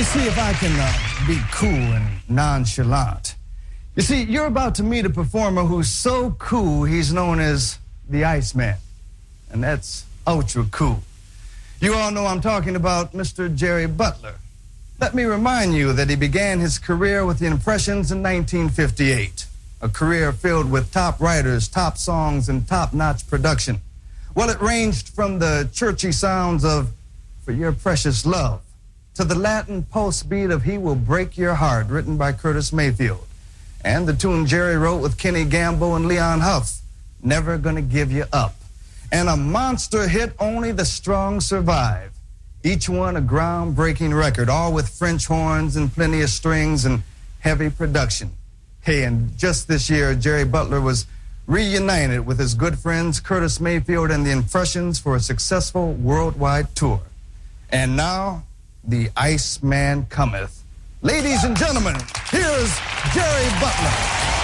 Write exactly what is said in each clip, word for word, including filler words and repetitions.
me see if I can uh, be cool and nonchalant. You see, you're about to meet a performer who's so cool, he's known as the Iceman. And that's ultra cool. You all know I'm talking about Mister Jerry Butler. Let me remind you that he began his career with the Impressions in nineteen fifty-eight. A career filled with top writers, top songs, and top-notch production. Well, it ranged from the churchy sounds of For Your Precious Love to the Latin pulse beat of He Will Break Your Heart, written by Curtis Mayfield, and the tune Jerry wrote with Kenny Gamble and Leon Huff, Never Gonna Give You Up, and a monster hit, Only the Strong Survive. Each one a groundbreaking record, all with French horns and plenty of strings and heavy production. Hey, and just this year, Jerry Butler was reunited with his good friends Curtis Mayfield and the Impressions for a successful worldwide tour. And now, the Iceman cometh. Ladies and gentlemen, here's Jerry Butler.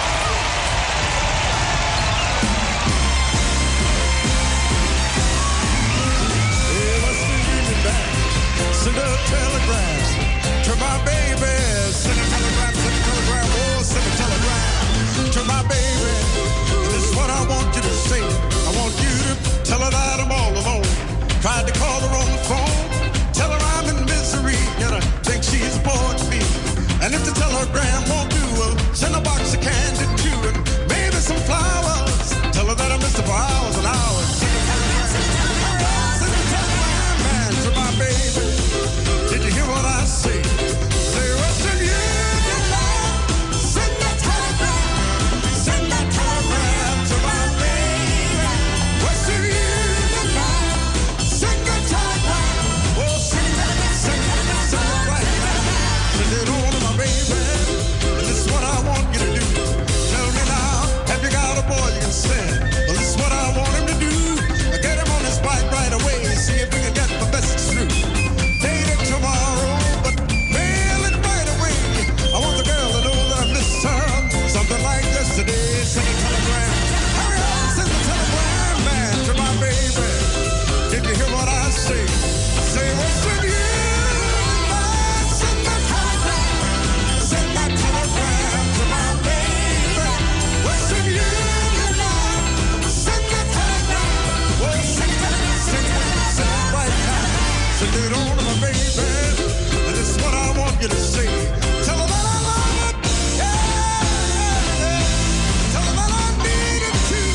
Send a telegram to my baby. Send a telegram, send a telegram, oh, send a telegram to my baby. This is what I want you to say. I want you to tell her that I'm all alone. Tried to call her on the phone, tell her I'm in misery, and I think she's bored to me. And if the telegram won't do, well, send a box of candy too, and maybe some flowers. Tell her that I missed her for hours and hours. Send a telegram, send a telegram, man, to my baby. Did you hear what I say? Say, Western Union man, send that telegram, send that telegram to my baby. Western Union man, send that telegram, oh, send that, send that, send it right now. Send it on to my baby. This is what I want you to do. Tell me now, have you got a boy you can send? Well, this is what I want him to do. Get him on his bike right away, see if we can get the message through. Tomorrow, but mail it right away. I want the girl to know that I missed her. Something like yesterday. Send a telegram. Hurry up, send the telegram, man, to my baby. Did you hear what I say? Say, Western Union, send that telegram. Send that telegram to my baby. Western Union, send that telegram. Oh, send that, send that, send it right now. Send it on to my baby. This is what I want you to say. Tell her that I love it. Yeah, yeah, yeah. Tell her that I need it too.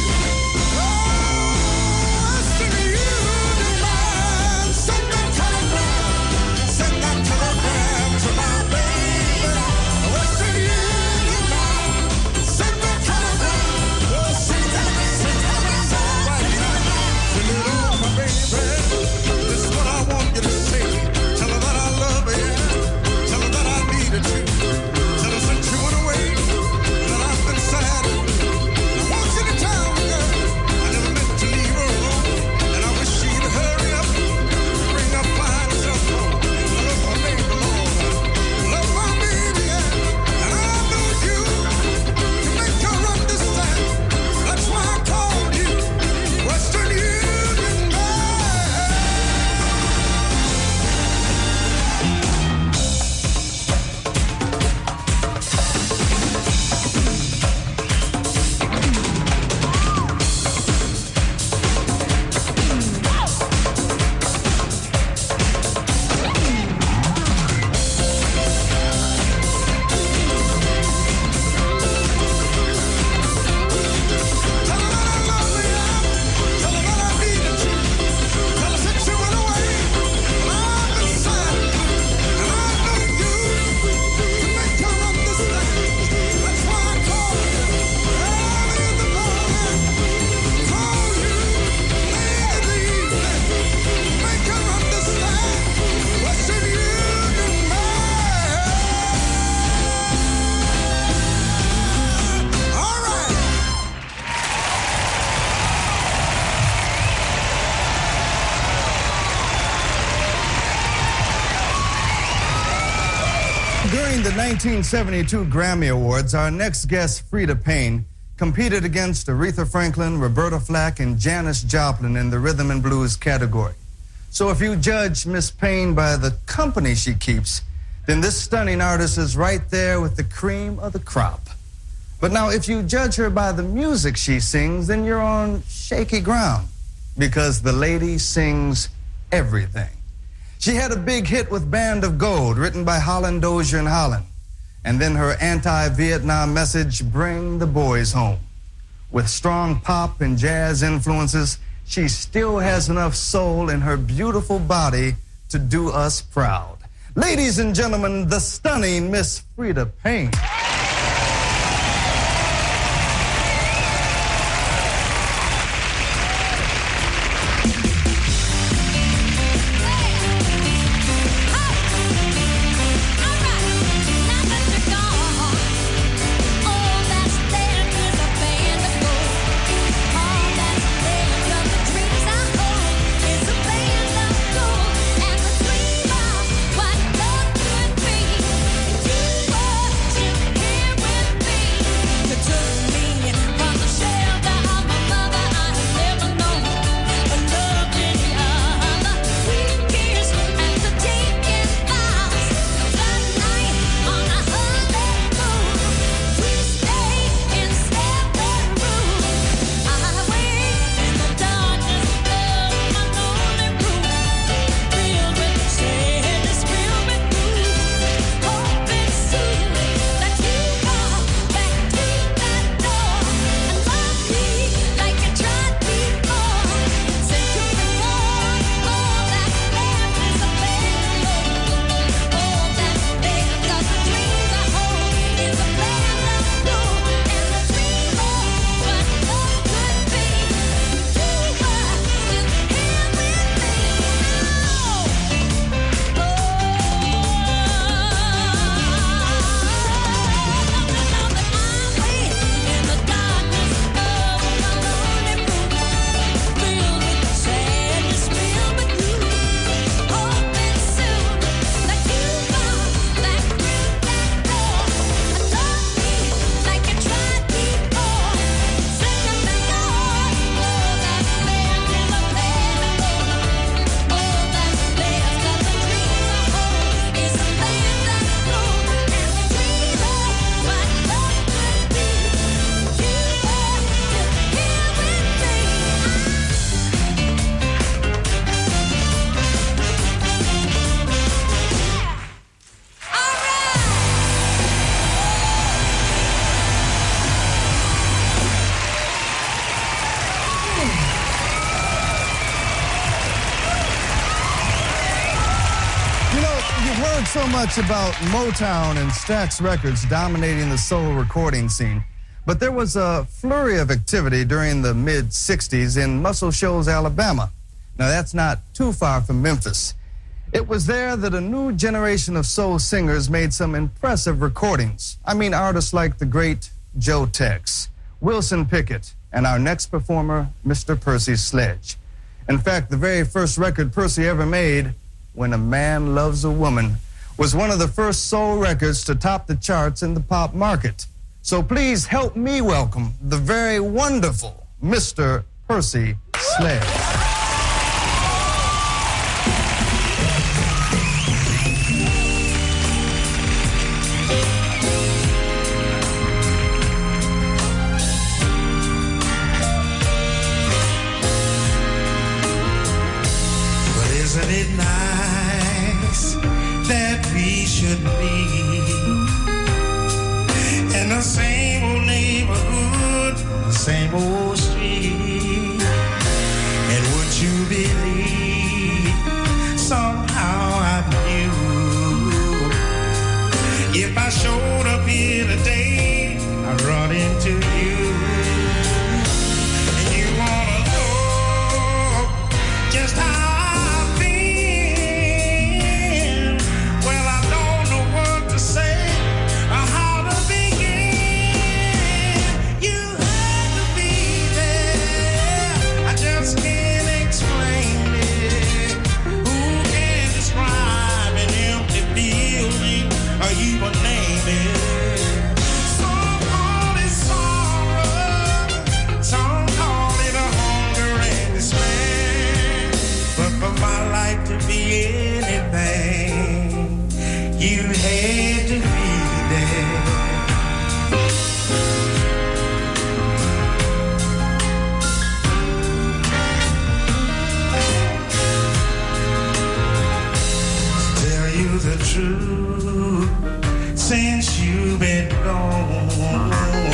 Oh, Western Union man, send that telegram. Send that telegram to my baby. Western Union man, send that telegram. Oh, send that, send that, send it right now. Send it on, my baby. This is what I want you to say. Tell her that I love her, yeah. Tell her that I need her too. Tell her since you went away, that I've been sad. I want you to tell me, girl, I never meant to leave her alone. And I wish she'd hurry up, bring up fine herself home. I love my baby, Lord. Love my baby, yeah. And I know you to make her understand. That's why I called you Western Union man. During the nineteen seventy-two Grammy Awards, our next guest, Freda Payne, competed against Aretha Franklin, Roberta Flack, and Janis Joplin in the rhythm and blues category. So if you judge Miss Payne by the company she keeps, then this stunning artist is right there with the cream of the crop. But now, if you judge her by the music she sings, then you're on shaky ground, because the lady sings everything. She had a big hit with Band of Gold, written by Holland Dozier and Holland. And then her anti-Vietnam message, Bring the Boys Home. With strong pop and jazz influences, she still has enough soul in her beautiful body to do us proud. Ladies and gentlemen, the stunning Miss Freda Payne. So much about Motown and Stax Records dominating the soul recording scene. But there was a flurry of activity during the mid sixties in Muscle Shoals, Alabama. Now, that's not too far from Memphis. It was there that a new generation of soul singers made some impressive recordings. I mean, artists like the great Joe Tex, Wilson Pickett, and our next performer, Mister Percy Sledge. In fact, the very first record Percy ever made, When a Man Loves a Woman, was one of the first soul records to top the charts in the pop market. So please help me welcome the very wonderful Mister Percy Sledge. But isn't it nice that we should be in the same old neighborhood, the same old street? And would you believe somehow I knew if I showed up here today, I'd run into you. And you wanna know just how can't explain true since you've been gone.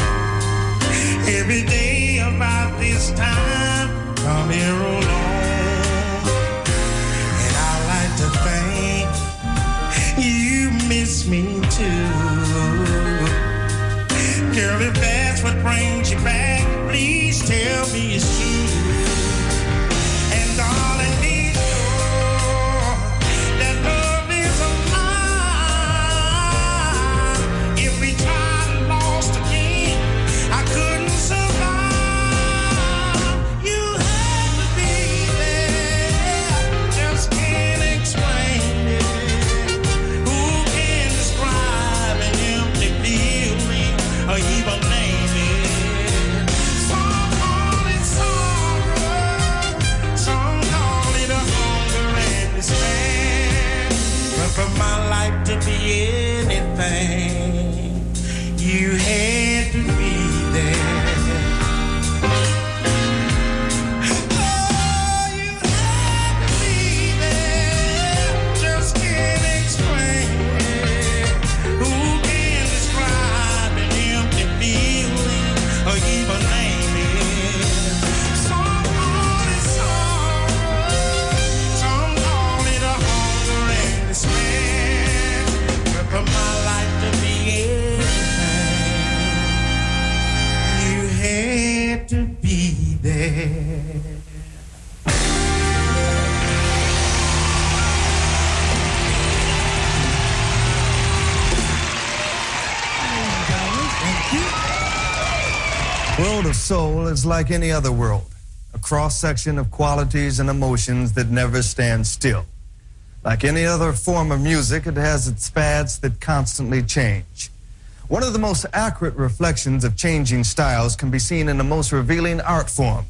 Every day about this time, come here alone. And I like to think you miss me too. Girl, if that's what brings you back, please tell me it's true. And darling, be sure that love is alive. If we tried and lost again, I couldn't survive. You had to be there, just can't explain it. Who can describe an empty feeling or even name it? Some call it sorrow, some call it a hunger and despair. But for my life to be anything, you had to be there. Oh, you had to be there, just can't explain it. Who can describe an empty feeling or even name it? Some call it sorrow, some call it a hunger and despair. But for my life to be anything, you had to be there. World of Soul is like any other world, a cross-section of qualities and emotions that never stand still. Like any other form of music, it has its fads that constantly change. One of the most accurate reflections of changing styles can be seen in the most revealing art form,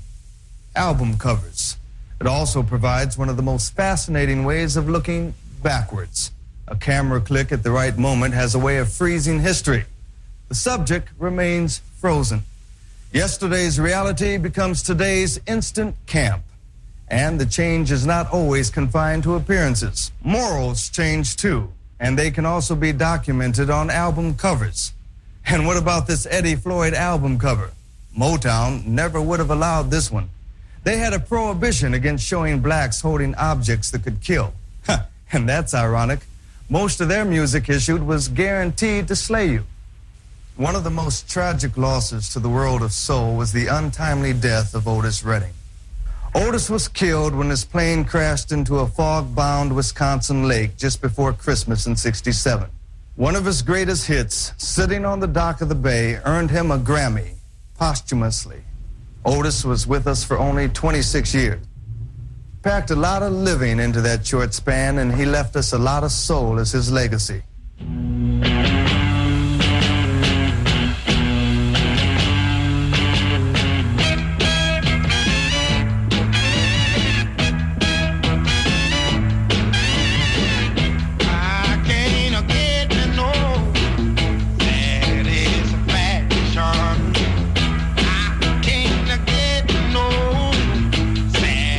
album covers. It also provides one of the most fascinating ways of looking backwards. A camera click at the right moment has a way of freezing history. The subject remains frozen. Yesterday's reality becomes today's instant camp. And the change is not always confined to appearances. Morals change too, and they can also be documented on album covers. And what about this Eddie Floyd album cover? Motown never would have allowed this one. They had a prohibition against showing blacks holding objects that could kill. And that's ironic. Most of their music issued was guaranteed to slay you. One of the most tragic losses to the world of soul was the untimely death of Otis Redding. Otis was killed when his plane crashed into a fog-bound Wisconsin lake just before Christmas in sixty-seven. One of his greatest hits, Sitting on the Dock of the Bay, earned him a Grammy posthumously. Otis was with us for only twenty-six years. Packed a lot of living into that short span, and he left us a lot of soul as his legacy.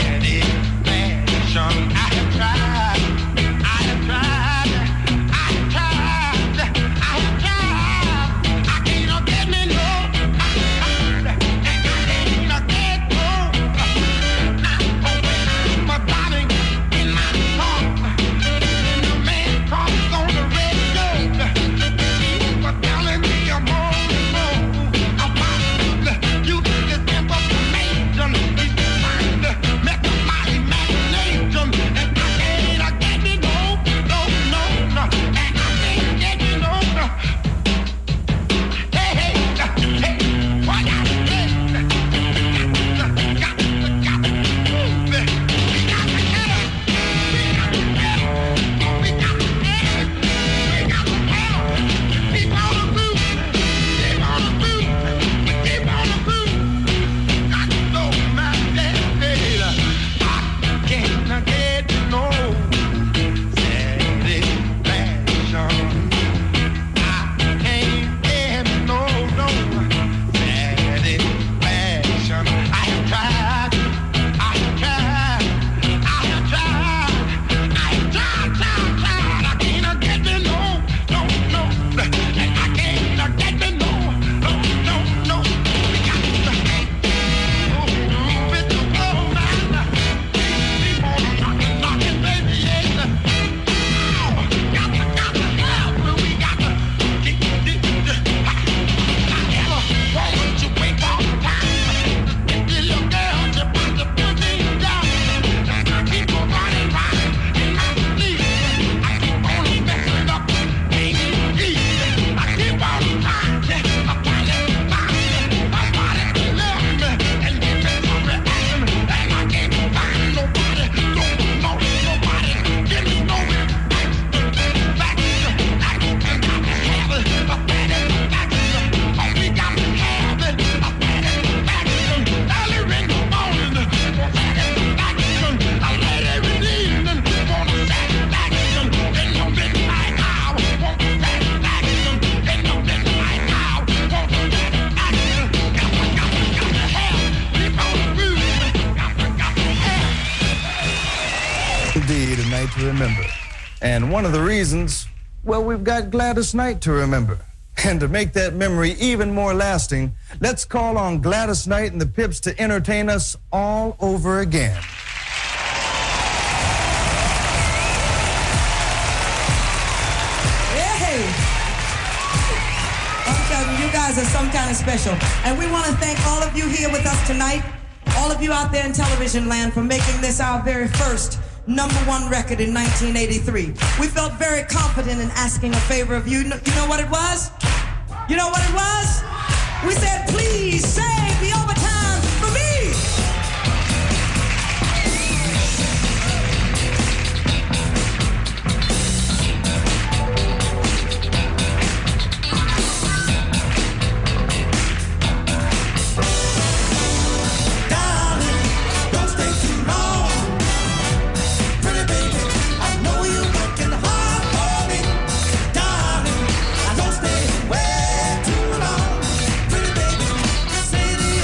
I have tried, I have tried, I have indeed a night to remember. And one of the reasons, well, we've got Gladys Knight to remember. And to make that memory even more lasting, let's call on Gladys Knight and the Pips to entertain us all over again. Hey! I'm telling you, you guys are some kind of special. And we want to thank all of you here with us tonight, all of you out there in television land, for making this our very first number one record in nineteen eighty-three. We felt very confident in asking a favor of you. You know what it was? You know what it was? We said, please save the overtime for me. City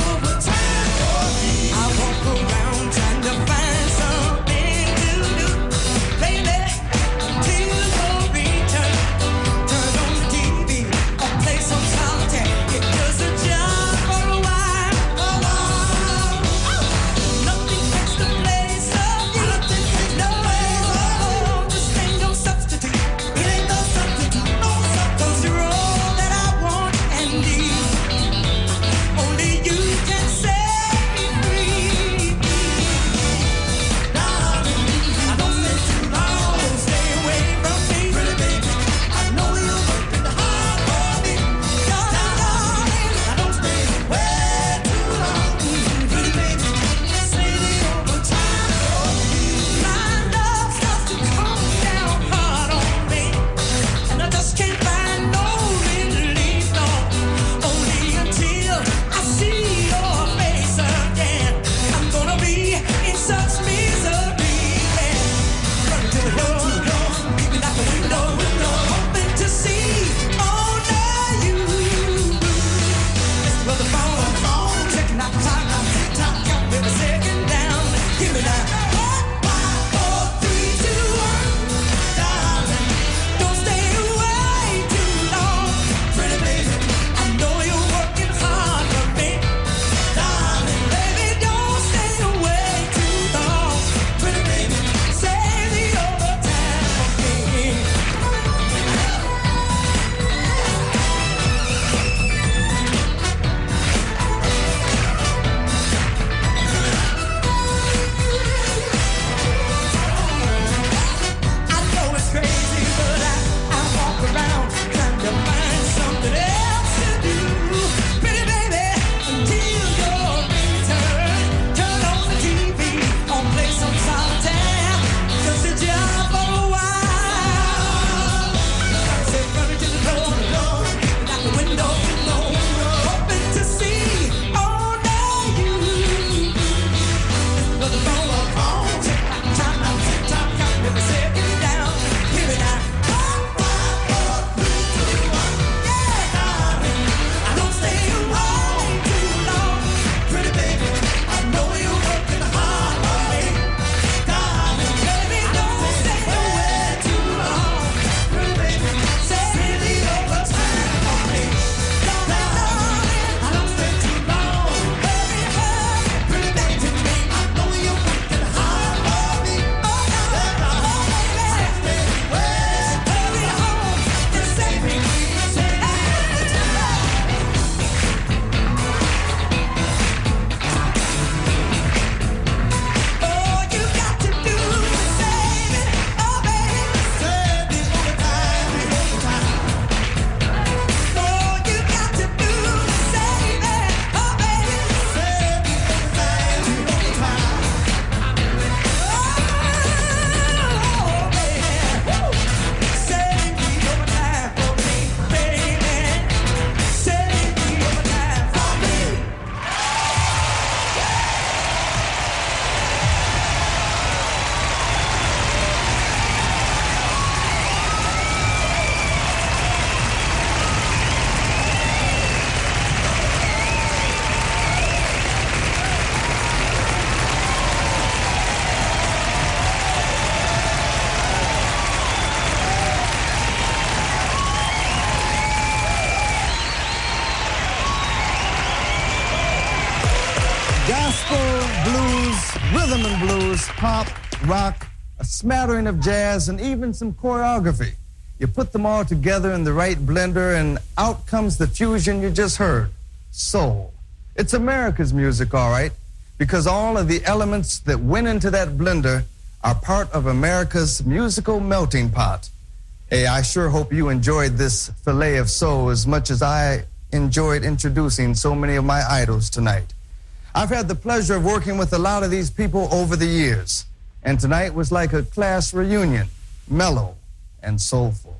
blues, pop, rock, a smattering of jazz, and even some choreography. You put them all together in the right blender, and out comes the fusion you just heard, soul. It's America's music, all right, because all of the elements that went into that blender are part of America's musical melting pot. Hey, I sure hope you enjoyed this fillet of soul as much as I enjoyed introducing so many of my idols tonight. I've had the pleasure of working with a lot of these people over the years, and tonight was like a class reunion, mellow and soulful.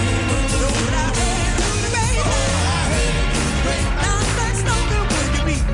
Now that's no good, would you be?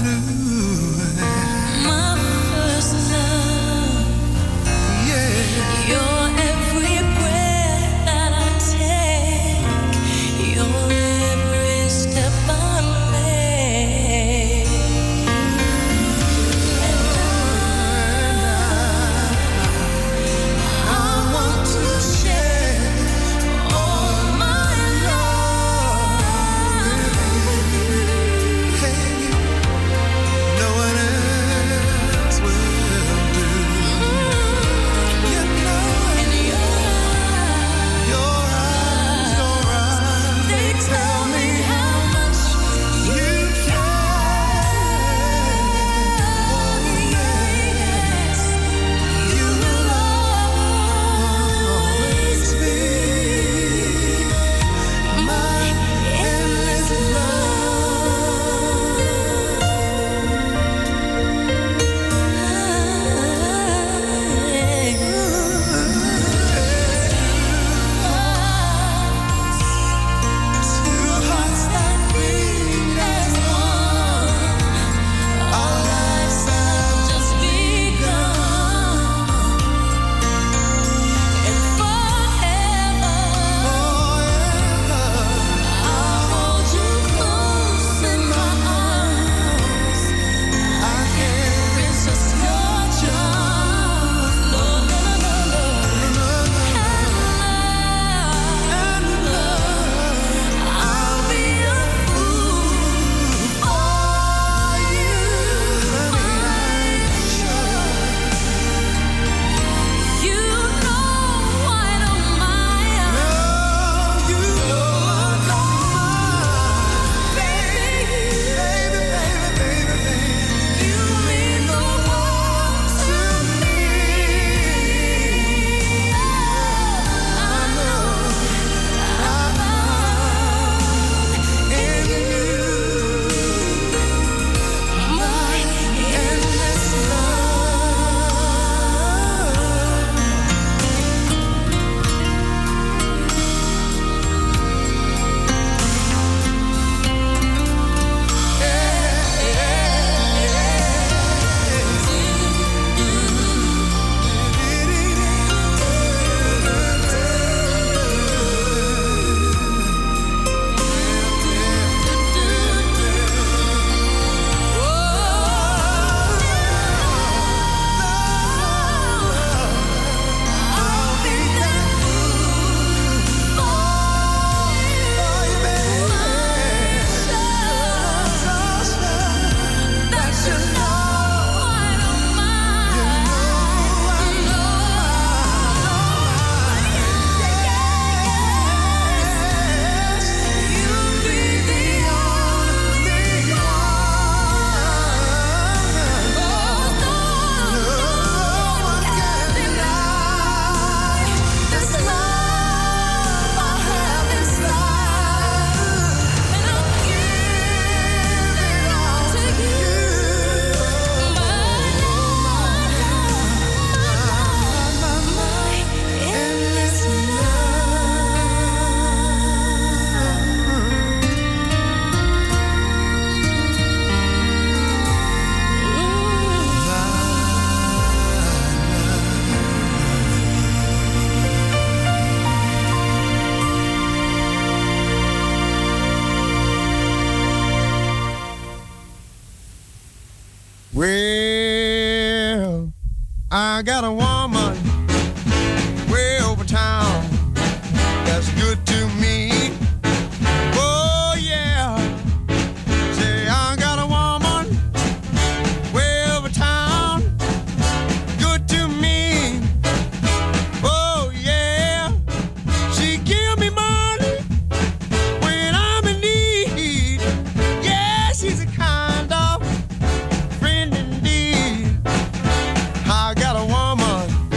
Well, I got a woman way over town that's good to me. Oh, yeah. Say, I got a woman way over town, good to me. Oh, yeah. She give me money when I'm in need. Yeah, she's a kind of friend indeed. I got a woman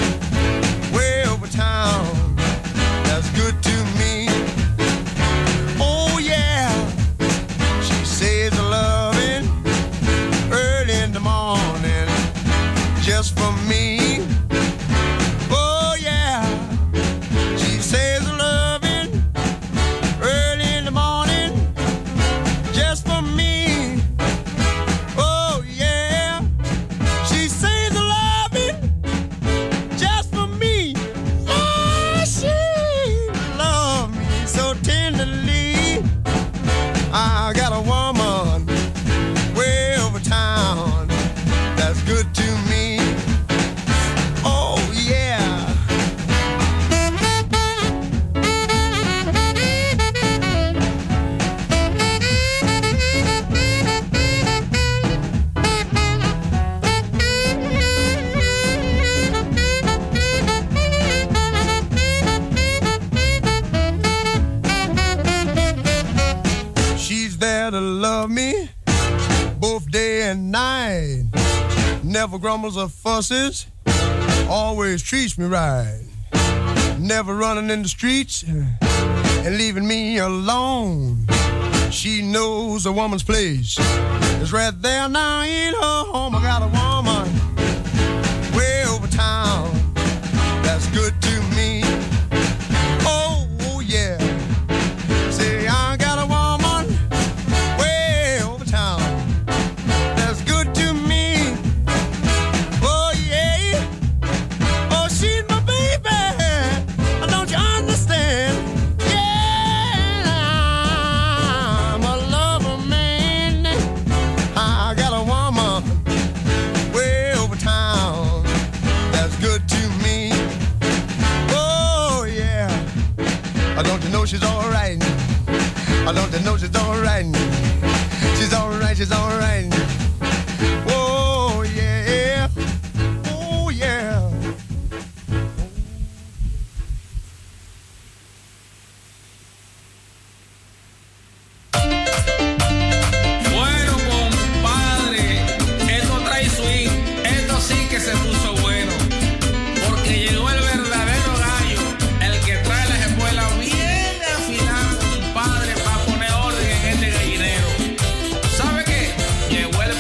that'll love me both day and night. Never grumbles or fusses, always treats me right. Never running in the streets and leaving me alone. She knows a woman's place is right there now in her home. I got a woman way over town that's good to me. Oh, yeah. Say, I got a woman way over town that's good to me. Oh, yeah. Oh, she's my baby. Don't you understand? Yeah, I'm a lover, man. I got a woman way over town that's good to me. Oh, yeah. Don't you know she's all right? Don't you know she's all right? She's all right, she's all right. Oh, yeah. Oh, yeah. Bueno, compadre, esto trae swing, esto sí que se puso bueno, porque llegó el verdadero gallo, el que trae las espuelas bien afiladas, compadre, para poner orden en este gallinero. ¿Sabe qué? Llegó el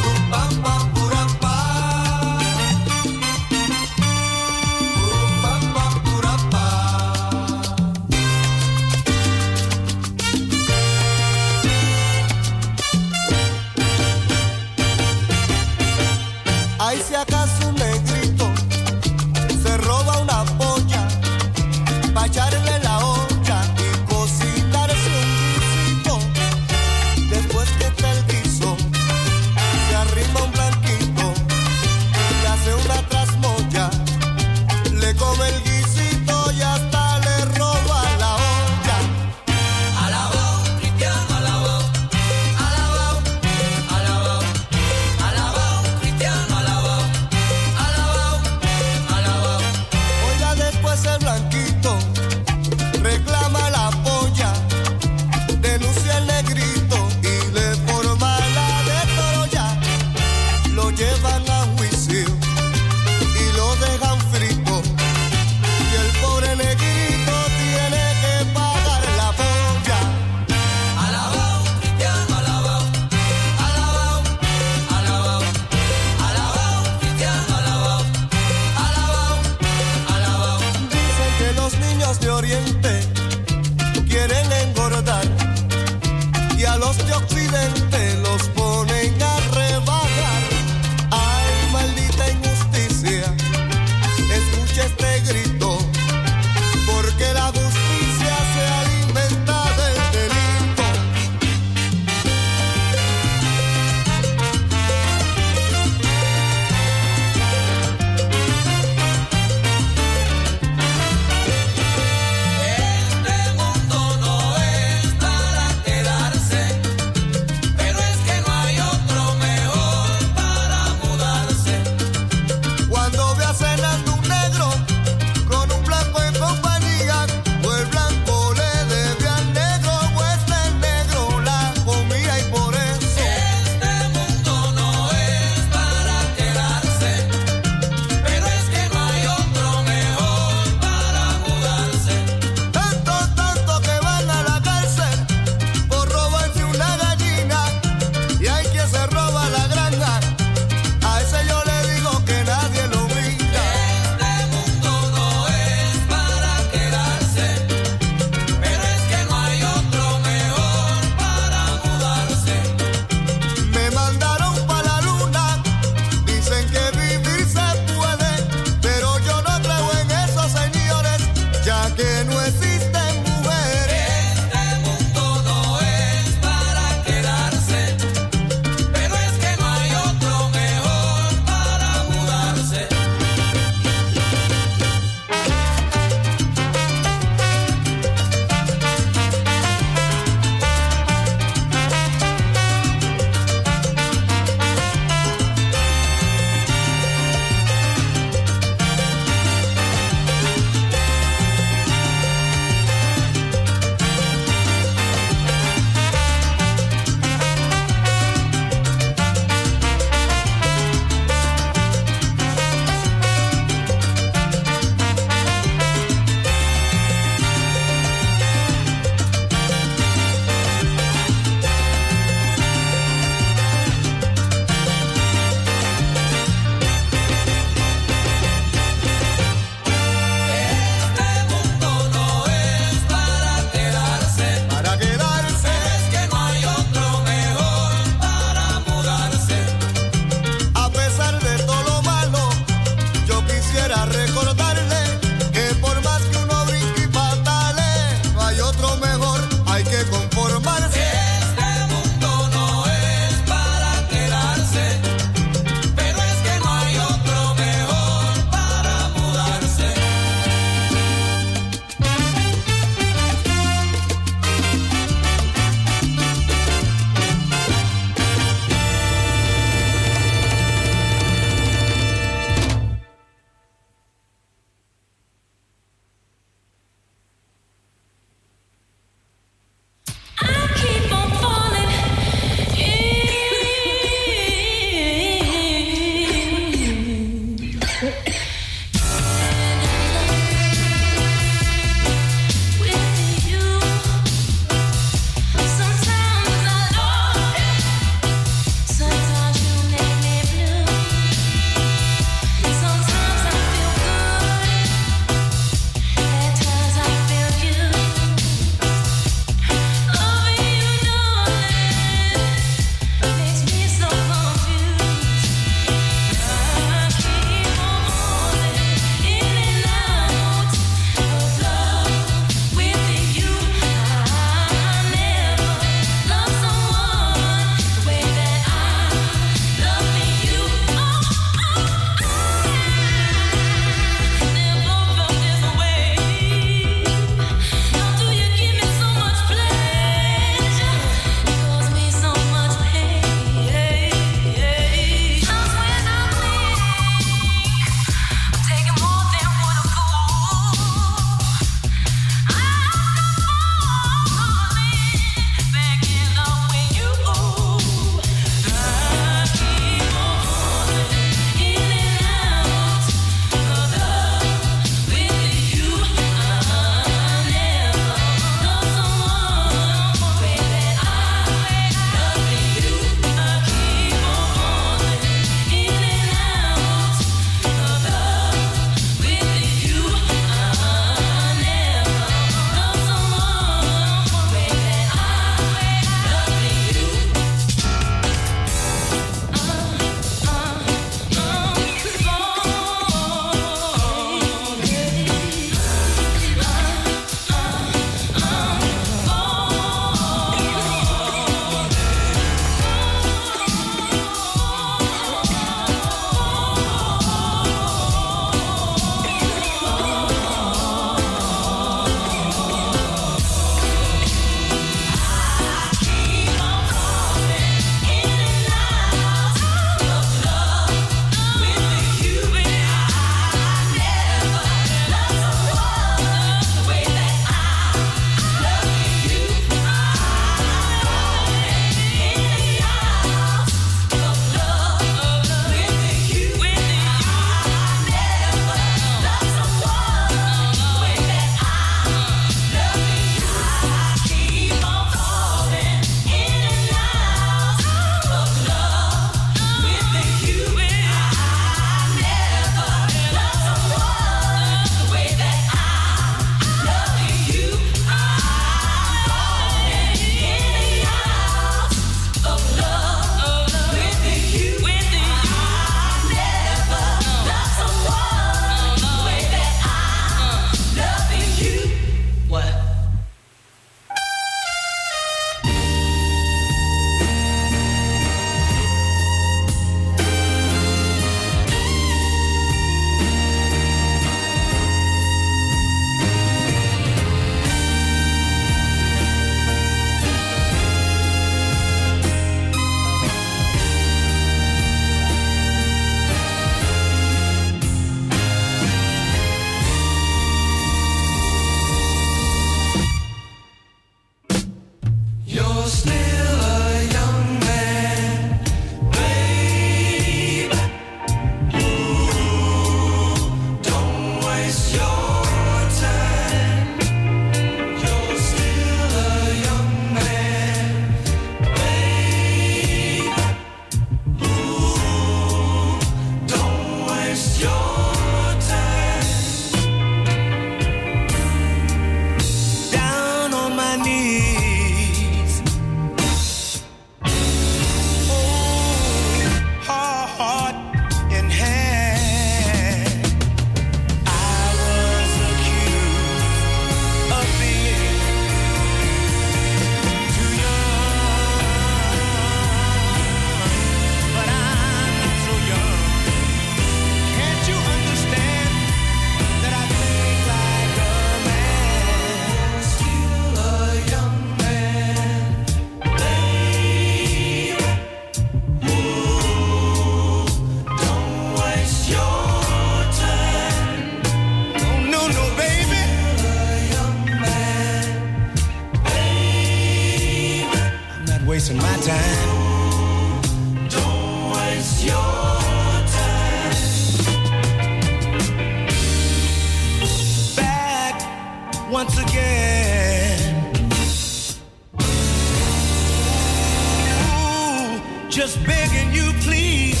just begging you, please,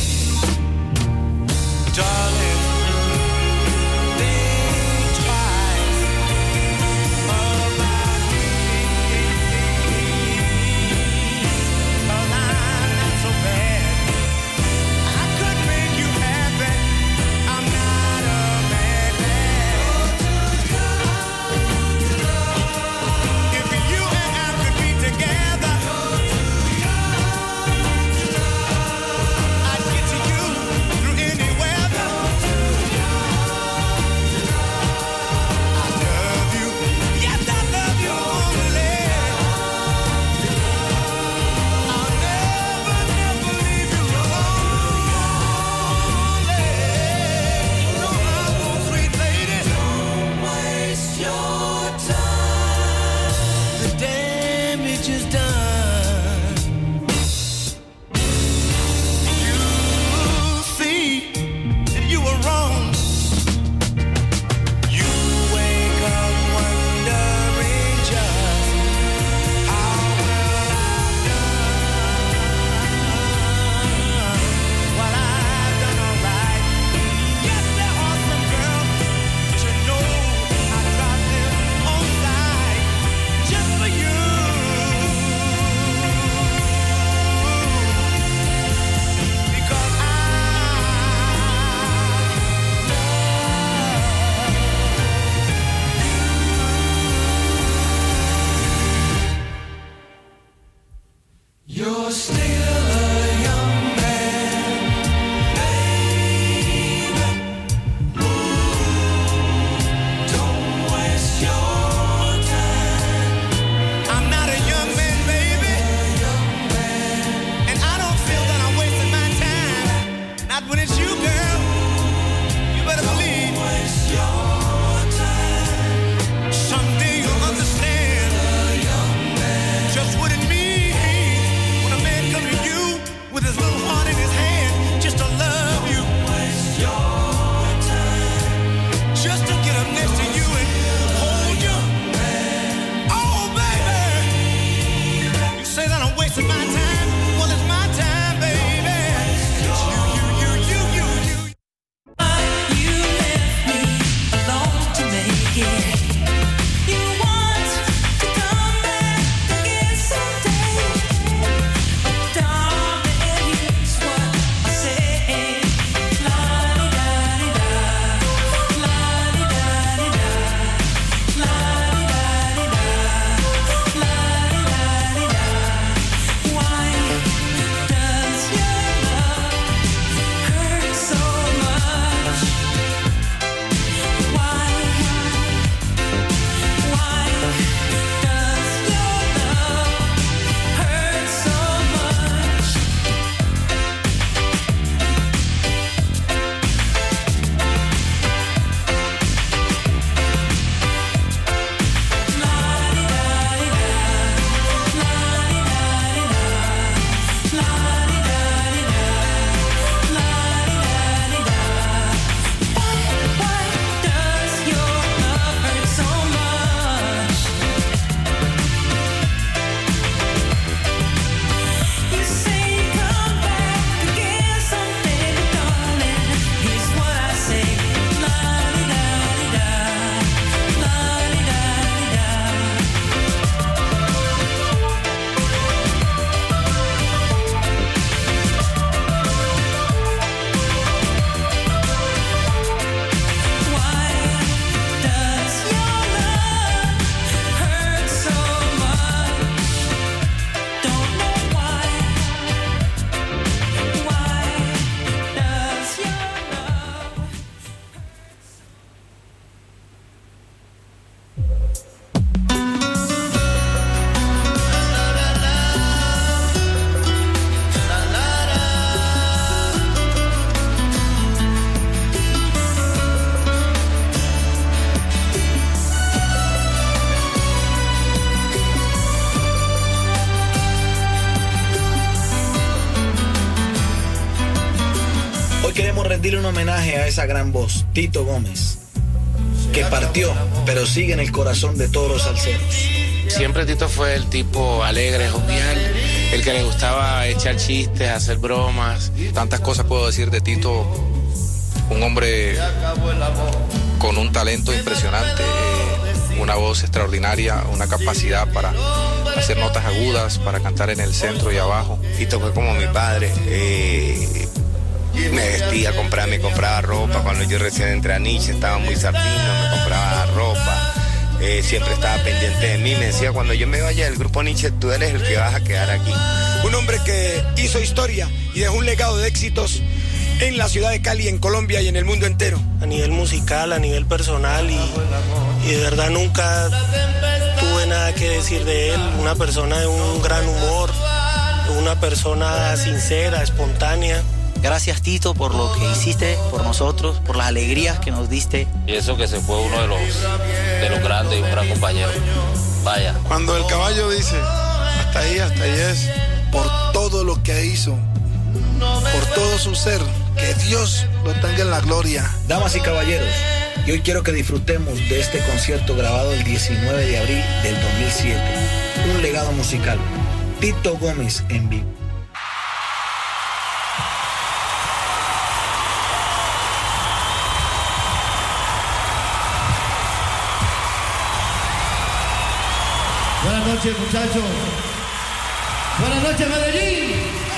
darling. rendirle un homenaje a esa gran voz, Tito Gómez, que partió, pero sigue en el corazón de todos los salseros. Siempre Tito fue el tipo alegre, jovial, el que le gustaba echar chistes, hacer bromas. Tantas cosas puedo decir de Tito, un hombre con un talento impresionante, eh, una voz extraordinaria, una capacidad para hacer notas agudas, para cantar en el centro y abajo. Tito fue como mi padre, eh, me vestía, compraba, me compraba ropa. Cuando yo recién entré a Nietzsche estaba muy sardino, me compraba ropa, eh, siempre estaba pendiente de mí. Me decía, cuando yo me vaya del grupo Nietzsche, tú eres el que vas a quedar aquí. Un hombre que hizo historia y dejó un legado de éxitos en la ciudad de Cali, en Colombia y en el mundo entero. A nivel musical, a nivel personal, y, y de verdad nunca tuve nada que decir de él. Una persona de un gran humor, una persona sincera, espontánea. Gracias, Tito, por lo que hiciste por nosotros, por las alegrías que nos diste. Y eso que se fue uno de los, de los grandes y un gran compañero. Vaya. Cuando el caballo dice, hasta ahí, hasta ahí es, por todo lo que hizo, por todo su ser, que Dios lo tenga en la gloria. Damas y caballeros, y hoy quiero que disfrutemos de este concierto grabado el diecinueve de abril del dos mil siete. Un legado musical. Tito Gómez en vivo. Buenas noches, muchachos. Buenas noches, Medellín.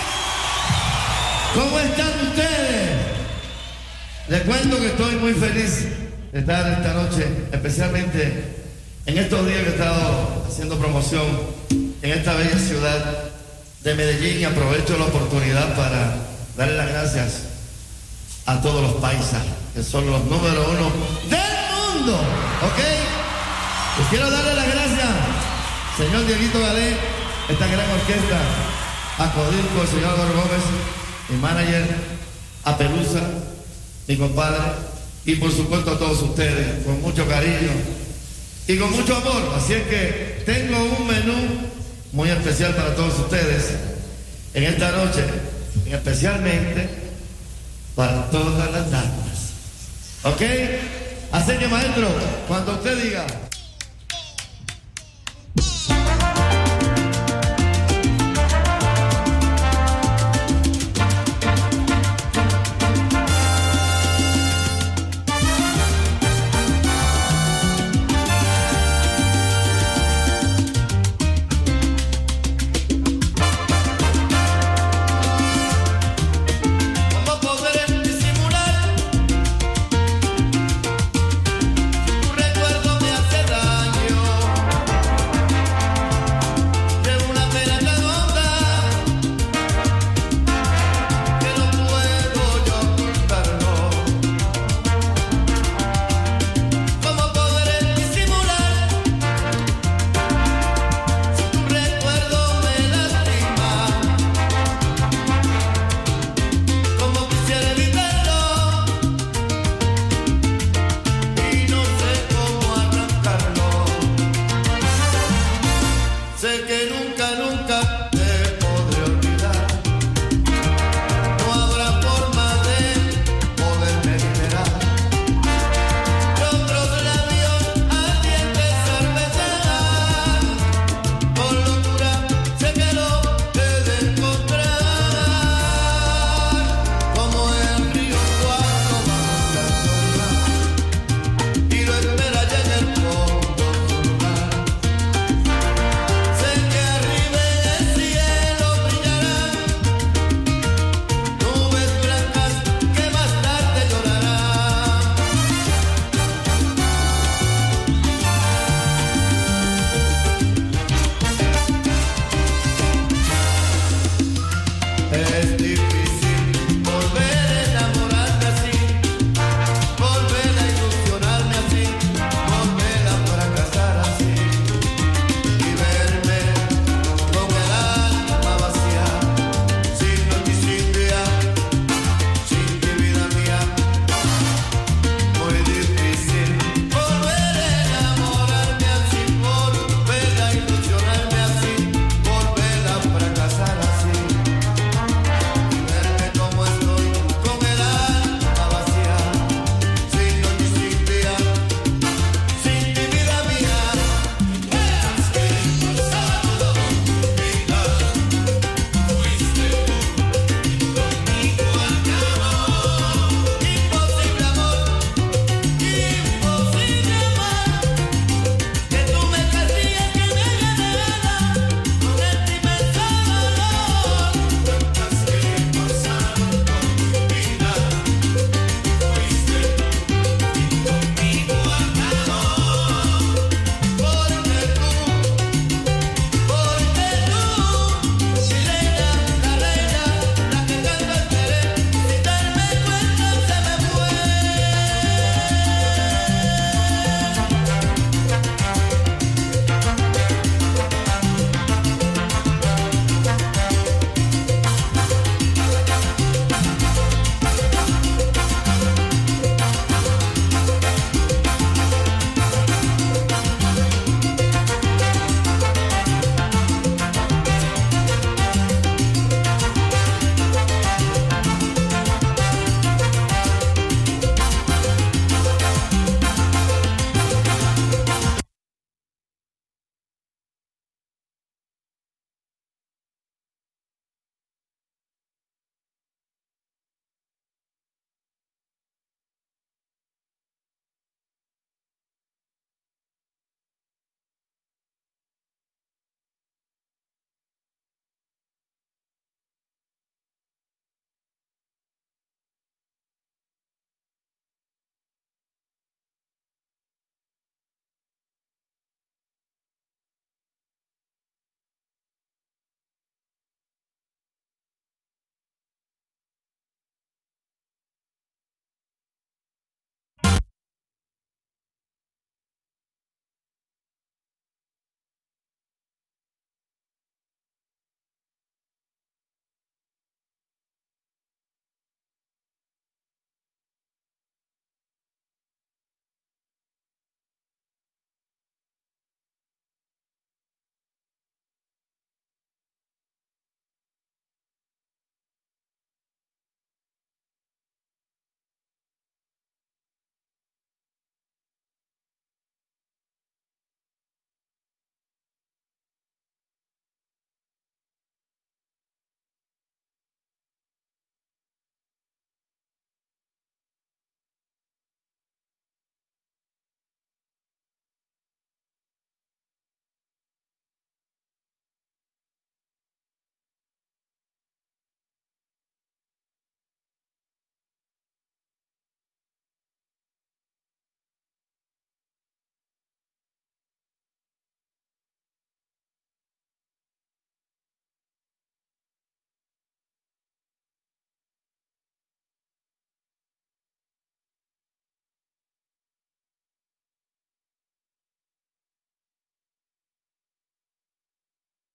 ¿Cómo están ustedes? Les cuento que estoy muy feliz de estar esta noche, especialmente en estos días que he estado haciendo promoción en esta bella ciudad de Medellín, y aprovecho la oportunidad para darle las gracias a todos los paisas, que son los número uno del mundo, ¿ok? Les quiero darle las gracias, señor Dieguito Galé, esta gran orquesta, a Codilco, el señor Álvaro Gómez, mi manager, a Pelusa, mi compadre, y por supuesto a todos ustedes, con mucho cariño y con mucho amor. Así es que tengo un menú muy especial para todos ustedes en esta noche, y especialmente para todas las damas. ¿Ok? Así que, maestro, cuando usted diga...